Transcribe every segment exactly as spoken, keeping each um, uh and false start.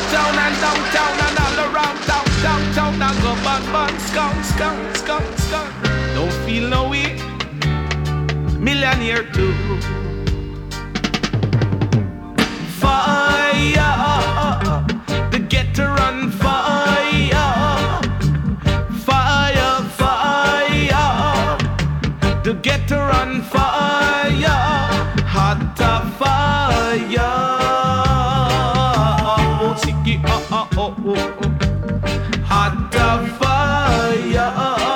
uptown and downtown and all around town, downtown and go bun bun, skunk, skunk, skunk, skunk. Don't feel no way, millionaire too. Fire, the get to run fire, fire, fire, the get to run fire, hot fire. Oh, sticky, oh, oh, oh, oh, hot fire.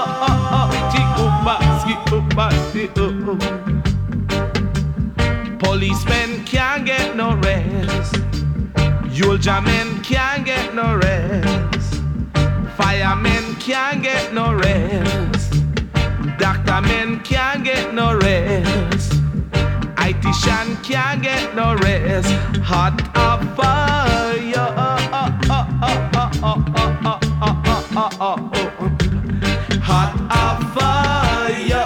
Policemen can't get no rest. Soldier men can't get no rest. Firemen can't get no rest. Doctor men can't get no rest. I T shan can't get no rest. Hot of fire. Hot of fire.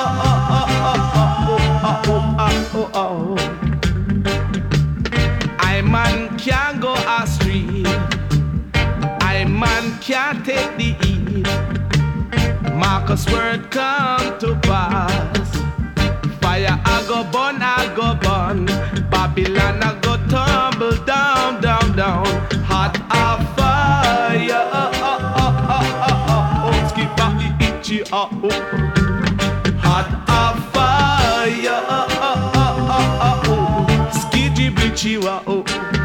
I man can't go astray. I man can't take the heat. Marcus word come to pass. Fire I go burn, I go burn. Babylon I go tumble down, down, down. Hot of fire. Skip back the itchy up. Hot of fire. Skidgy bitchy wa oh.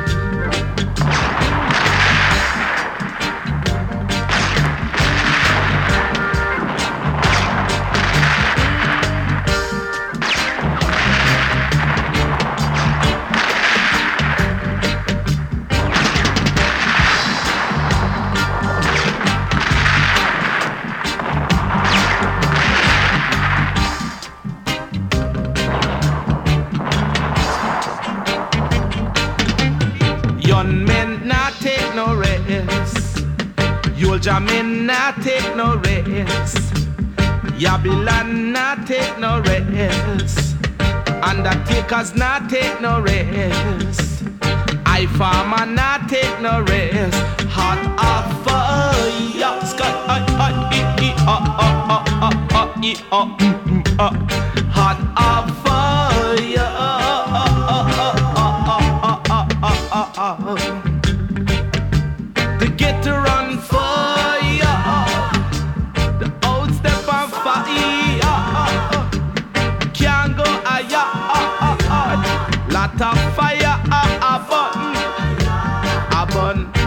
Young men not take no rest. Soldier men not take no rest. Babylon not take no rest. Undertakers not take no rest. I farmer not take no rest. Hot of fire. Sky I I e e uh uh uh uh uh e uh mm uh. Hot of fire. The get to run fire. The old step on fire. Can't go higher. Lot of fire. A button. A button.